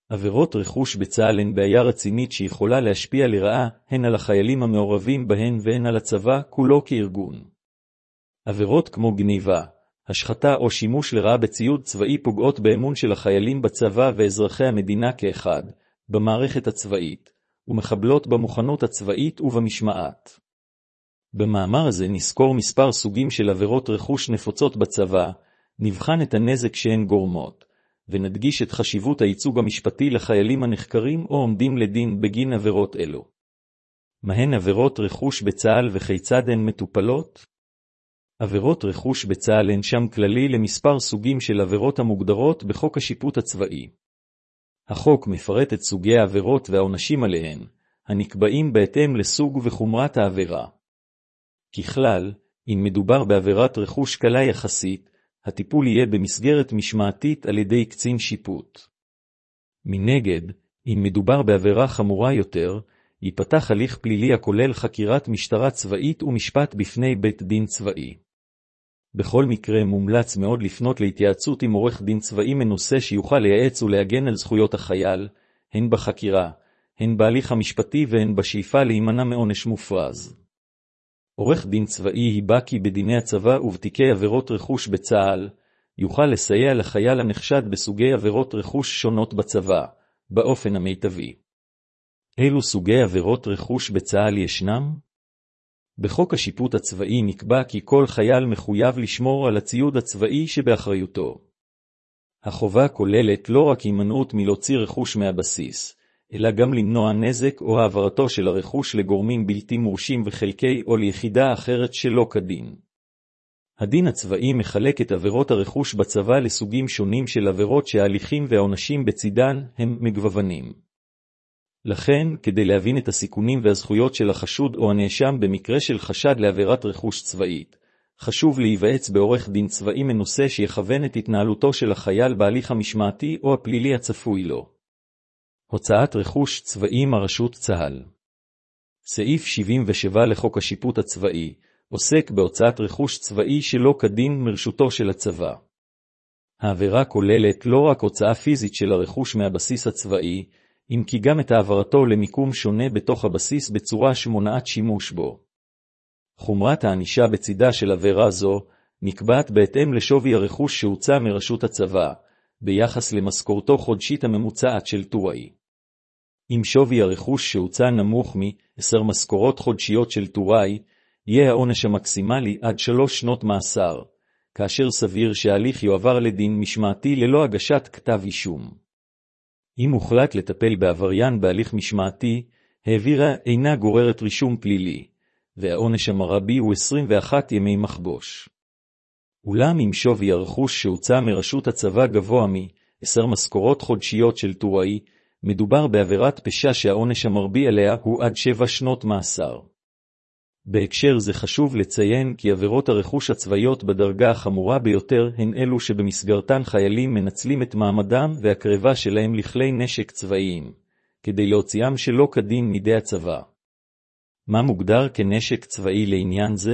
עבירות רכוש בצה"ל הן בעיה רצינית שיכולה להשפיע לרעה הן על החיילים המעורבים בהן והן על הצבא כולו כארגון. עבירות כמו גניבה, השחתה או שימוש לרעה בציוד צבאי פוגעות באמון של החיילים בצבא ואזרחי המדינה כאחד, במערכת הצבאית, ומחבלות במוכנות הצבאית ובמשמעת. במאמר הזה נזכור מספר סוגים של עבירות רכוש נפוצות בצבא, נבחן את הנזק שהן גורמות, ונדגיש את חשיבות הייצוג המשפטי לחיילים הנחקרים או עומדים לדין בגין עבירות אלו. מהן עבירות רכוש בצה"ל וכיצד הן מטופלות? עבירות רכוש בצה"ל הן שם כללי למספר סוגים של עבירות המוגדרות בחוק השיפוט הצבאי. החוק מפרט את סוגי העבירות והעונשים עליהן, הנקבעים בהתאם לסוג וחומרת העבירה. ככלל, אם מדובר בעבירת רכוש קלה יחסית, הטיפול יהיה במסגרת משמעתית על ידי קצין שיפוט. מנגד, אם מדובר בעבירה חמורה יותר, ייפתח הליך פלילי הכולל חקירת משטרה צבאית ומשפט בפני בית דין צבאי. בכל מקרה מומלץ מאוד לפנות להתייעצות עם עורך דין צבאי מנוסה שיוכל לייעץ ולהגן על זכויות החייל, הן בחקירה, הן בהליך המשפטי והן בשאיפה להימנע מעונש מופרז. עורך דין צבאי בקי בדיני הצבא ובתיקי עבירות רכוש בצה"ל, יוכל לסייע לחייל הנחשד בסוגי עבירות רכוש שונות בצבא, באופן המיטבי. אילו סוגי עבירות רכוש בצה"ל ישנם? בחוק השיפוט הצבאי נקבע כי כל חייל מחויב לשמור על הציוד הצבאי שבאחריותו. החובה כוללת לא רק הימנעות מלהוציא רכוש מהבסיס, אלא גם למנוע נזק או העברתו של הרכוש לגורמים בלתי מורשים וחלקי או ליחידה אחרת שלא כדין. הדין הצבאי מחלק את עבירות הרכוש בצבא לסוגים שונים של עבירות שההליכים והעונשים בצידן הם מגוונים. לכן, כדי להבין את הסיכונים והזכויות של החשוד או הנאשם במקרה של חשד לעבירת רכוש צבאית, חשוב להיוועץ בעורך דין צבאי מנוסה שיכוון את התנהלותו של החייל בהליך המשמעתי או הפלילי הצפוי לו. הוצאת רכוש צבאי מרשות צה"ל. סעיף 77 לחוק השיפוט הצבאי עוסק בהוצאת רכוש צבאי שלא כדין מרשותו של הצבא. העבירה כוללת לא רק הוצאה פיזית של הרכוש מהבסיס הצבאי, אם כי גם את העברתו למיקום שונה בתוך הבסיס בצורה שמונעת שימוש בו. חומרת הענישה בצידה של עבירה זו נקבעת בהתאם לשווי הרכוש שהוצא מרשות הצבא, ביחס למשכורתו חודשית הממוצעת של טוראי. אם שווי הרכוש שהוצא נמוך מ-10 משכורות חודשיות של טוראי, יהיה העונש המקסימלי עד 3 שנות מאסר, כאשר סביר שההליך יועבר לדין משמעתי ללא הגשת כתב אישום. אם הוחלט לטפל בעבריין בהליך משמעתי, העבירה אינה גוררת רישום פלילי, והעונש המרבי הוא 21 ימי מחבוש. אולם אם שווי הרכוש שהוצא מרשות הצבא גבוה מ-10 משכורות חודשיות של טוראי, מדובר בעבירת פשע שהעונש המרבי עליה הוא עד 7 שנות מאסר. בהקשר זה חשוב לציין כי עבירות הרכוש הצבאיות בדרגה החמורה ביותר הן אלו שבמסגרתן חיילים מנצלים את מעמדם והקרבה שלהם לכלי נשק צבאיים, כדי להוציאם שלא כדין מידי הצבא. מה מוגדר כנשק צבאי לעניין זה?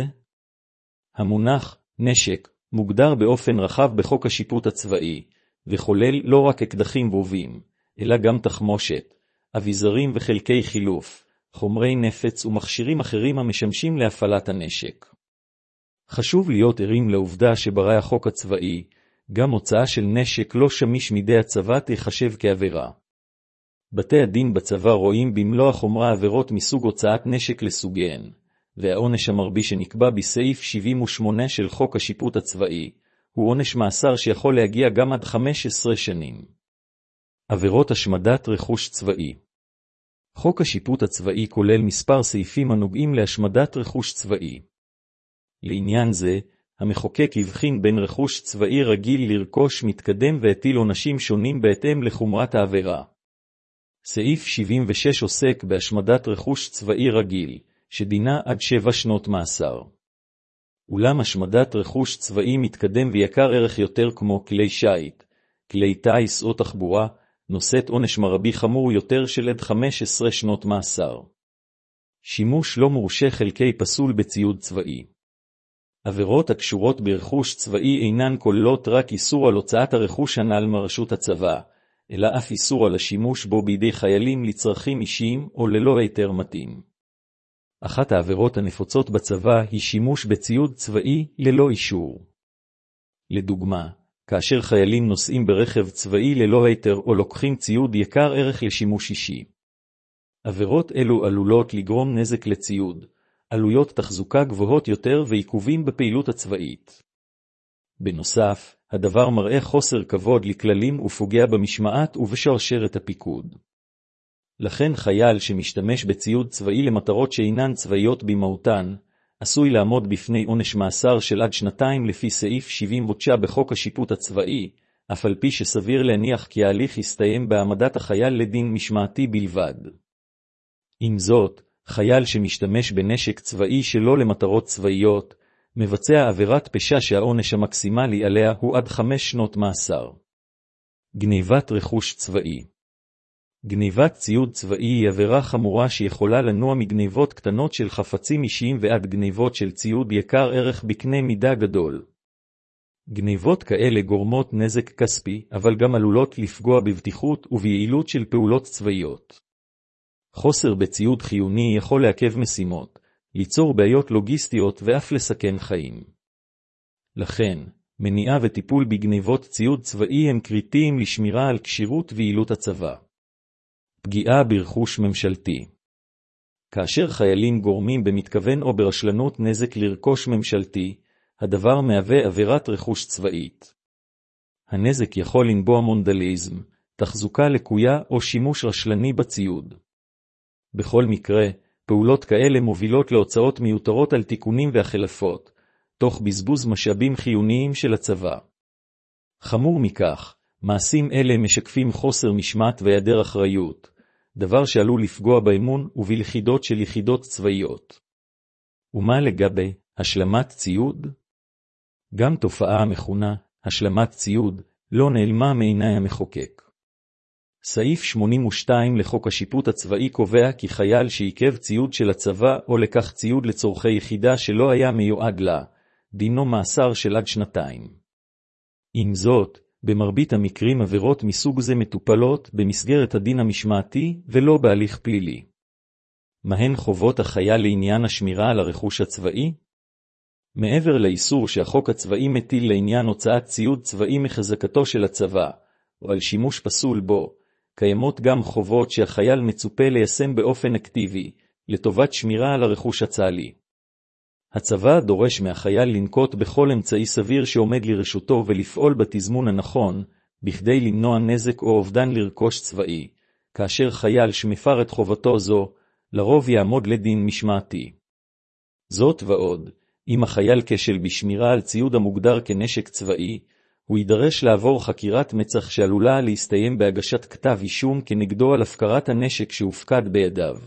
המונח נשק מוגדר באופן רחב בחוק השיפוט הצבאי, וכולל לא רק אקדחים ורובים, אלא גם תחמושת, אביזרים וחלקי חילוף, חומרי נפץ ומכשירים אחרים המשמשים להפעלת הנשק. חשוב להיות ערים לעובדה שברא החוק הצבאי, גם הוצאה של נשק לא שמיש מידי הצבא תחשב כעבירה. בתי הדין בצבא רואים במלוא החומרה עבירות מסוג הוצאת נשק לסוגיהן, והעונש המרבי שנקבע בסעיף 78 של חוק השיפוט הצבאי, הוא עונש מאסר שיכול להגיע גם עד 15 שנים. עבירות השמדת רכוש צבאי. חוק השיפוט הצבאי כולל מספר סעיפים הנוגעים להשמדת רכוש צבאי. לעניין זה, המחוקק הבחין בין רכוש צבאי רגיל לרכוש מתקדם והטיל עונשים שונים בהתאם לחומרת העבירה. סעיף 76 עוסק בהשמדת רכוש צבאי רגיל, שדינה עד 7 שנות מאסר. אולם השמדת רכוש צבאי מתקדם ויקר ערך יותר כמו כלי שיט, כלי טיס או תחבורה, נושאת עונש מרבי חמור יותר של עד 15 שנות מאסר. שימוש לא מורשה חלקי פסול בציוד צבאי. עבירות הקשורות ברכוש צבאי אינן כוללות רק איסור על הוצאת הרכוש הנ"ל מרשות הצבא, אלא אף איסור על השימוש בו בידי חיילים לצרכים אישיים או ללא היתר מתאים. אחת העבירות הנפוצות בצבא היא שימוש בציוד צבאי ללא אישור. לדוגמה, כאשר חיילים נוסעים ברכב צבאי ללא היתר או לוקחים ציוד יקר ערך לשימוש אישי. עבירות אלו עלולות לגרום נזק לציוד, עלויות תחזוקה גבוהות יותר ועיכובים בפעילות הצבאית. בנוסף, הדבר מראה חוסר כבוד לכללים ופוגע במשמעת ובשרשרת הפיקוד. לכן חייל שמשתמש בציוד צבאי למטרות שאינן צבאיות במהותן, עשוי לעמוד בפני עונש מאסר של עד 2 לפי סעיף 79 בחוק השיפוט הצבאי, אף על פי שסביר להניח כי ההליך יסתיים בהעמדת החייל לדין משמעתי בלבד. עם זאת, חייל שמשתמש בנשק צבאי שלא למטרות צבאיות, מבצע עבירת פשע שהעונש המקסימלי עליה הוא עד 5 שנות מאסר. גניבת רכוש צבאי. גניבת ציוד צבאי היא עבירה חמורה שיכולה לנוע מגניבות קטנות של חפצים אישיים ועד גניבות של ציוד יקר ערך בקנה מידה גדול. גניבות כאלה גורמות נזק כספי, אבל גם עלולות לפגוע בבטיחות וביעילות של פעולות צבאיות. חוסר בציוד חיוני יכול לעכב משימות, ליצור בעיות לוגיסטיות ואף לסכן חיים. לכן, מניעה וטיפול בגניבות ציוד צבאי הם קריטיים לשמירה על כשירות ויעילות הצבא. פגיעה ברכוש ממשלתי. כאשר חיילים גורמים במתכוון או ברשלנות נזק לרכוש ממשלתי, הדבר מהווה עבירת רכוש צבאית. הנזק יכול לנבוע מונדליזם, תחזוקה לקויה או שימוש רשלני בציוד. בכל מקרה, פעולות כאלה מובילות להוצאות מיותרות על תיקונים והחלפות, תוך בזבוז משאבים חיוניים של הצבא. חמור מכך, מעשים אלה משקפים חוסר משמעת והיעדר אחריות, דבר שעלול לפגוע באמון ובלכידות של יחידות צבאיות. ומה לגבי השלמת ציוד? גם תופעה המכונה השלמת ציוד לא נעלמה מעיני המחוקק. סעיף 82 לחוק השיפוט הצבאי קובע כי חייל שעיכב ציוד של הצבא או לקח ציוד לצורכי יחידה שלא היה מיועד לה, דינו מאסר של עד 2. עם זאת, במרבית המקרים עבירות מסוג זה מטופלות במסגרת הדין המשמעתי ולא בהליך פלילי. מהן חובות החייל לעניין השמירה על הרכוש הצבאי? מעבר לאיסור שהחוק הצבאי מטיל לעניין הוצאת ציוד צבאי מחזקתו של הצבא, או על שימוש פסול בו, קיימות גם חובות שהחייל מצופה ליישם באופן אקטיבי, לטובת שמירה על הרכוש הצה"לי. הצבא דורש מהחייל לנקוט בכל אמצעי סביר שעומד לרשותו ולפעול בתזמון הנכון, בכדי למנוע נזק או אובדן לרכוש צבאי, כאשר חייל שמפר את חובתו זו, לרוב יעמוד לדין משמעתי. זאת ועוד, אם החייל כשל בשמירה על ציוד המוגדר כנשק צבאי, הוא יידרש לעבור חקירת מצ"ח שעלולה להסתיים בהגשת כתב אישום כנגדו על הפקרת הנשק שהופקד בידיו.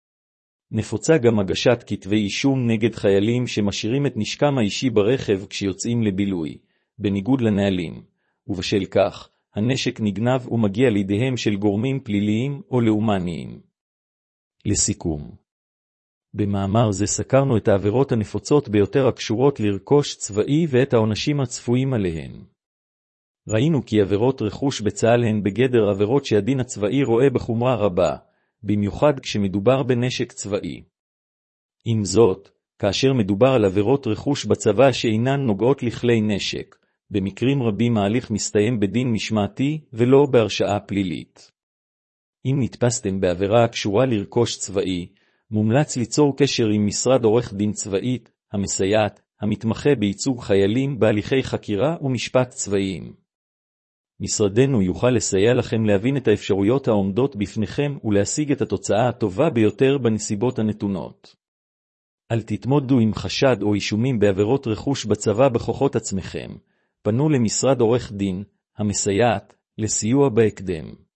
נפוצה גם הגשת כתבי אישום נגד חיילים שמשאירים את נשקם האישי ברכב כשיוצאים לבילוי, בניגוד לנהלים, ובשל כך, הנשק נגנב ומגיע לידיהם של גורמים פליליים או לאומניים. לסיכום, במאמר זה סקרנו את העבירות הנפוצות ביותר הקשורות לרכוש צבאי ואת העונשים הצפויים עליהן. ראינו כי עבירות רכוש בצה"ל הן בגדר עבירות שהדין הצבאי רואה בחומרה רבה, במיוחד כשמדובר בנשק צבאי. עם זאת, כאשר מדובר על עבירות רכוש בצבא שאינן נוגעות לכלי נשק, במקרים רבים ההליך מסתיים בדין משמעתי ולא בהרשעה פלילית. אם נתפסתם בעבירה הקשורה לרכוש צבאי, מומלץ ליצור קשר עם משרד עורך דין צבאית, המסייעת, המתמחה בייצוג חיילים בהליכי חקירה ומשפט צבאיים. משרדנו יוכל לסייע לכם להבין את האפשרויות העומדות בפניכם ולהשיג את התוצאה הטובה ביותר בנסיבות הנתונות. אל תתמודדו עם חשד או אישומים בעבירות רכוש בצבא בכוחות עצמכם. פנו למשרד עורך דין, המסייעת, לסיוע בהקדם.